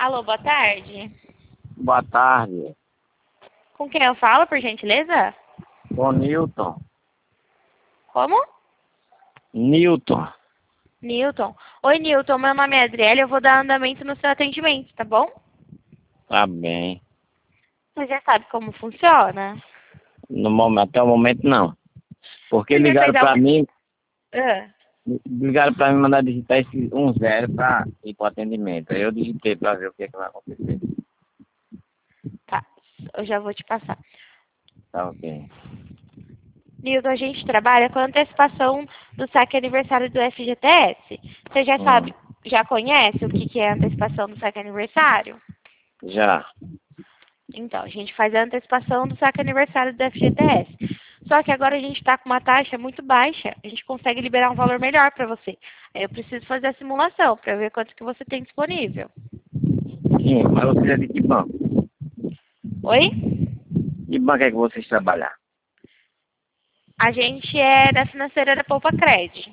Alô, boa tarde. Boa tarde. Com quem eu falo, por gentileza? Com Newton. Como? Newton. Newton. Oi, Newton, meu nome é Adriele, eu vou dar andamento no seu atendimento, tá bom? Tá bem. Você já sabe como funciona? Até o momento não. Porque Você já fez algum... Ah, ligaram pra mim mandar digitar esse 10 pra ir pro atendimento. Aí eu digitei pra ver o que vai acontecer. tá, eu já vou te passar. Tá ok. Newton, a gente trabalha com antecipação do saque aniversário do FGTS. Você já Hum, sabe, já conhece o que é antecipação do saque aniversário? já. Então, a gente faz a antecipação do saque aniversário do FGTS. Só que agora a gente está com uma taxa muito baixa, a gente consegue liberar um valor melhor para você. Aí eu preciso fazer a simulação para ver quanto que você tem disponível. Sim, mas você é de que banco? Oi? Que banco é que vocês trabalham? A gente é da financeira da Poupa Cred.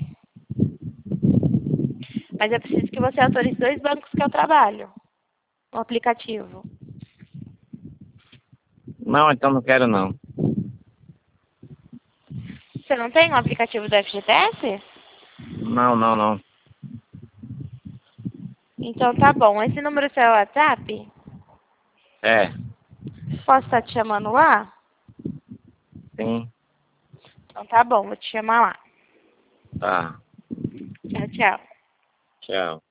Mas eu preciso que você autorize 2 bancos que eu trabalho no aplicativo. Não, então não quero não. Você não tem um aplicativo do FGTS? Não. Então tá bom. Esse número é seu WhatsApp? É, Posso estar te chamando lá? sim, Então tá bom, vou te chamar lá. tá. Tchau, tchau. Tchau.